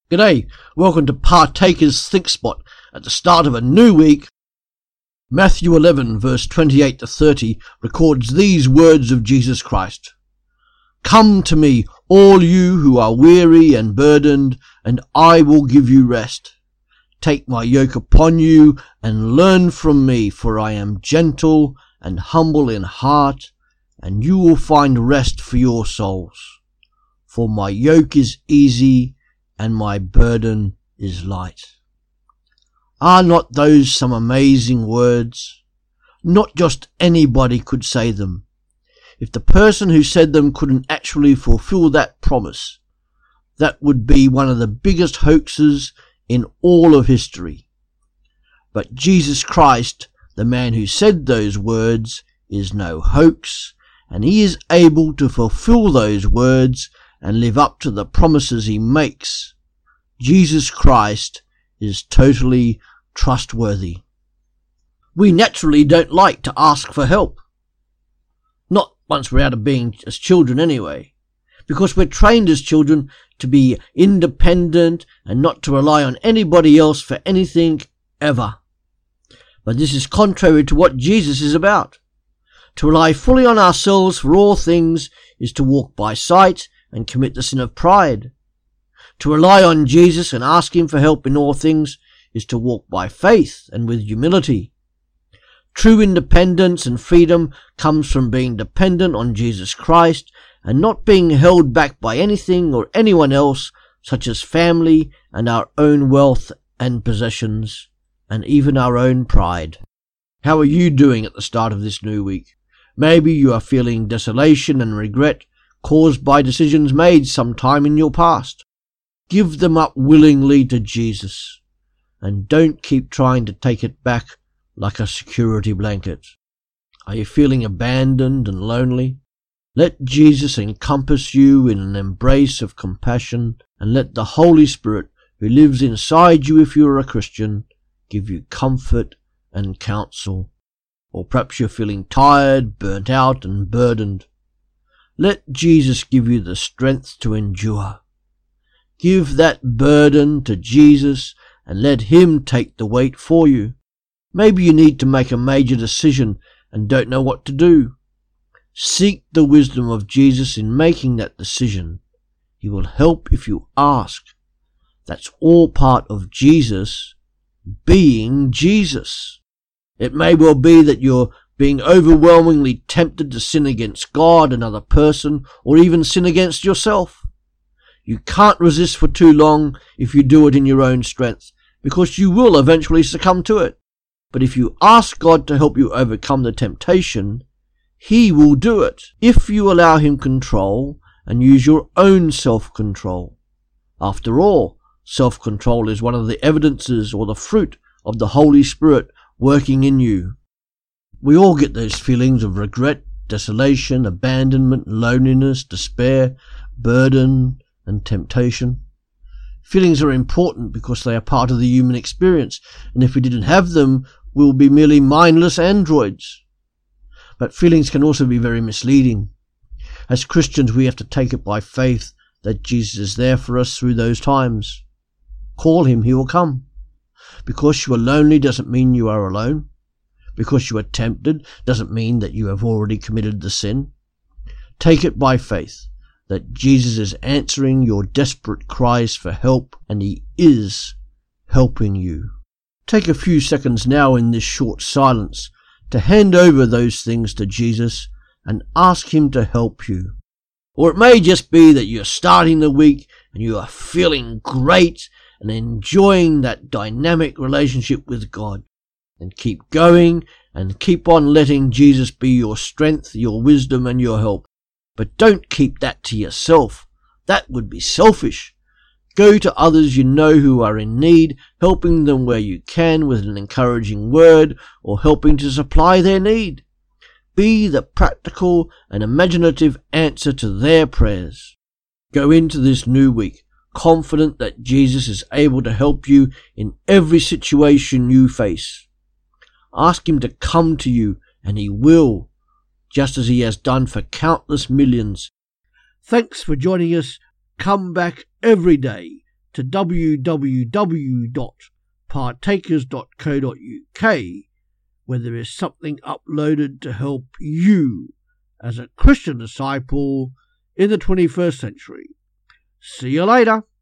G'day, welcome to Partaker's Think Spot at the start of a new week. Matthew 11 verse 28 to 30 records these words of Jesus Christ. Come to me, all you who are weary and burdened, and I will give you rest. Take my yoke upon you and learn from me, for I am gentle and humble in heart, and you will find rest for your souls. For my yoke is easy and my burden is light. Are not those some amazing words? Not just anybody could say them. If the person who said them couldn't actually fulfill that promise, that would be one of the biggest hoaxes in all of history. But Jesus Christ, the man who said those words, is no hoax, and he is able to fulfill those words and live up to the promises he makes. Jesus Christ is totally trustworthy. We naturally don't like to ask for help. Not once we're out of being as children anyway, because we're trained as children to be independent and not to rely on anybody else for anything ever. But this is contrary to what Jesus is about. To rely fully on ourselves for all things is to walk by sight and commit the sin of pride. To rely on Jesus and ask him for help in all things is to walk by faith and with humility. True independence and freedom comes from being dependent on Jesus Christ and not being held back by anything or anyone else, such as family and our own wealth and possessions, and even our own pride. How are you doing at the start of this new week? Maybe you are feeling desolation and regret caused by decisions made sometime in your past. Give them up willingly to Jesus, and don't keep trying to take it back like a security blanket. Are you feeling abandoned and lonely? Let Jesus encompass you in an embrace of compassion, and let the Holy Spirit, who lives inside you if you are a Christian, give you comfort and counsel. Or perhaps you're feeling tired, burnt out and burdened. Let Jesus give you the strength to endure. Give that burden to Jesus and let him take the weight for you. Maybe you need to make a major decision and don't know what to do. Seek the wisdom of Jesus in making that decision. He will help if you ask. That's all part of Jesus being Jesus. It may well be that you're being overwhelmingly tempted to sin against God, another person, or even sin against yourself. You can't resist for too long if you do it in your own strength, because you will eventually succumb to it. But if you ask God to help you overcome the temptation, he will do it, if you allow him control and use your own self-control. After all, self-control is one of the evidences or the fruit of the Holy Spirit working in you. We all get those feelings of regret, desolation, abandonment, loneliness, despair, burden, and temptation. Feelings are important because they are part of the human experience, and if we didn't have them, we would be merely mindless androids. But feelings can also be very misleading. As Christians, we have to take it by faith that Jesus is there for us through those times. Call him, he will come. Because you are lonely doesn't mean you are alone. Because you are tempted doesn't mean that you have already committed the sin. Take it by faith that Jesus is answering your desperate cries for help, and he is helping you. Take a few seconds now in this short silence to hand over those things to Jesus and ask him to help you. Or it may just be that you're starting the week and you are feeling great and enjoying that dynamic relationship with God. And keep going and keep on letting Jesus be your strength, your wisdom and your help. But don't keep that to yourself. That would be selfish. Go to others you know who are in need, helping them where you can with an encouraging word or helping to supply their need. Be the practical and imaginative answer to their prayers. Go into this new week confident that Jesus is able to help you in every situation you face. Ask him to come to you, and he will, just as he has done for countless millions. Thanks for joining us. Come back every day to www.partakers.co.uk, where there is something uploaded to help you as a Christian disciple in the 21st century. See you later.